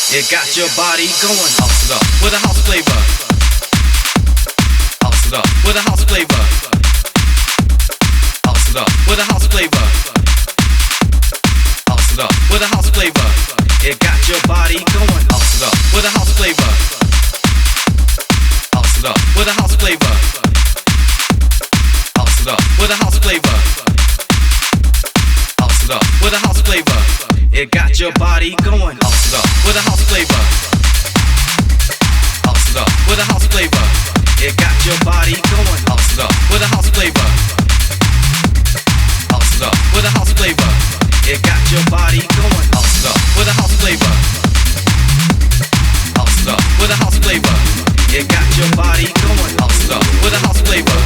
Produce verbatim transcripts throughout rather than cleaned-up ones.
It got your body going. House it up with a house flavor. House it up with a house flavor. House it up with a house flavor. House it up with a house flavor. It got your body going. House it up with a house flavor. House it up with a house flavor. House it up with a house flavor. House it up with a house flavor. It got your body going. House it up with a house flavor. House it up with a house flavor. It got your body going. House it up with a house flavor. House it up with a house flavor. It got your body going. House it up with a house flavor. House it up with a house flavor. It got your body going. House it up with a house flavor.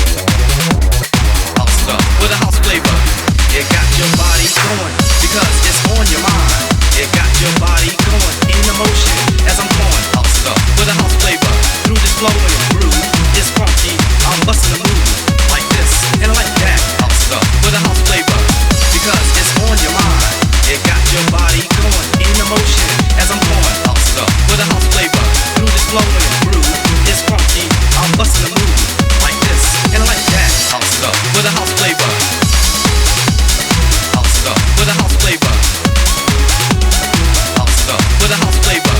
House it up with a house flavor. It got your body going because it's on your mind. It got your body going in emotion as I'm going. House it up with a house flavor. Through this flow and groove, it's funky. I'm busting the move like this and like that. House it up with a house flavor because it's on your mind. It got your body going in emotion as I'm going. House it up with a house flavor. Through this flow and groove, it's funky. I'm busting the move like this and like that. House it up with a house flavor. With a house flavor. House it up with a house flavor.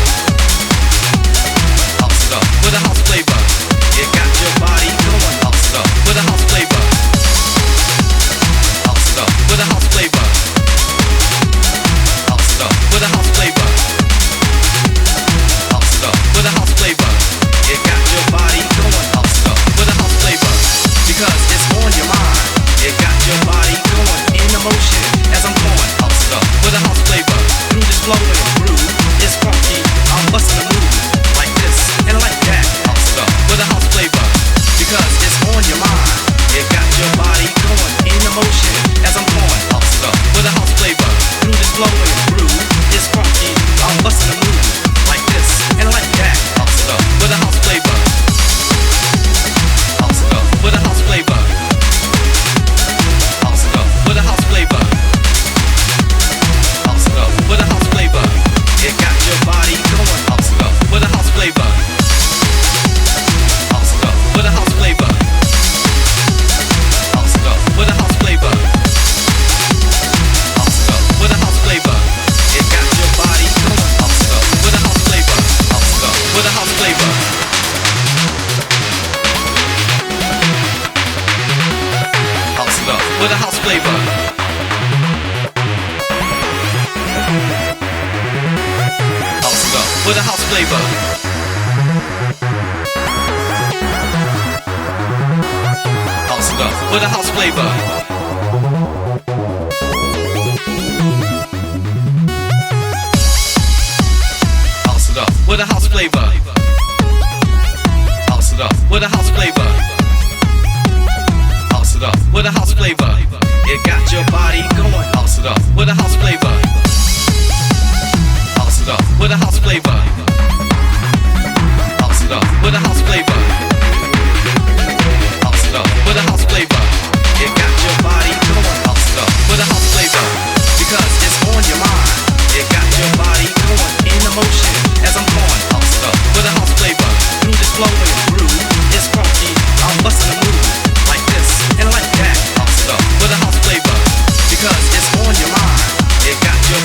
House it up with a house flavor. It got your body going. House it up with a house flavor. House it up with a house flavor. House it up with a house flavor. House it up with a house flavor. It got your body going. House it up with a house flavor because it's on your mind. It got your body going in emotion as I'm going. House it up with a house flavor. Through this flow and groove, it's funky. I'm busting the move like this and like that. House it up with a house flavor because it's on your mind. It got your body going in emotion as I'm going. House it up with a house flavor. Through this flow and groove, it's funky. I'm busting the move like this and like that. House it up with a house flavor. House it up with a house flavor. House it up with a house flavor. House it up with a house flavor. It got your body going. House it up with a house flavor. House it up with a house flavor. House it up with a house flavor. House it up with a house flavor. It got your body going. House it up with a house flavor. House it up with a house flavor. House it up with a house flavor. House it up with a house flavor. House it up with a house flavor. House it up with a house flavor. House it up with a house flavor. House it up with a house flavor. It got your body going. House it up with a house flavor. House it up with a house flavor. House it up with a house flavor. House it up with a house flavor. It got your body going. House it up with a house flavor because it's on your mind. It got your body going in emotion as I'm going. House it up with a house flavor. Through this flow and groove, it's funky. I'm busting the move like this and like that. House it up with a house flavor because it's on your mind. It got your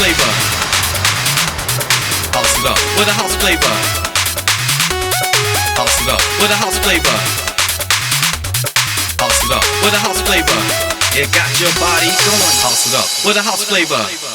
flavor. House it up with a house flavor. House it up with a house flavor. House it up with a house flavor. It got your body going. House it up with a house flavor.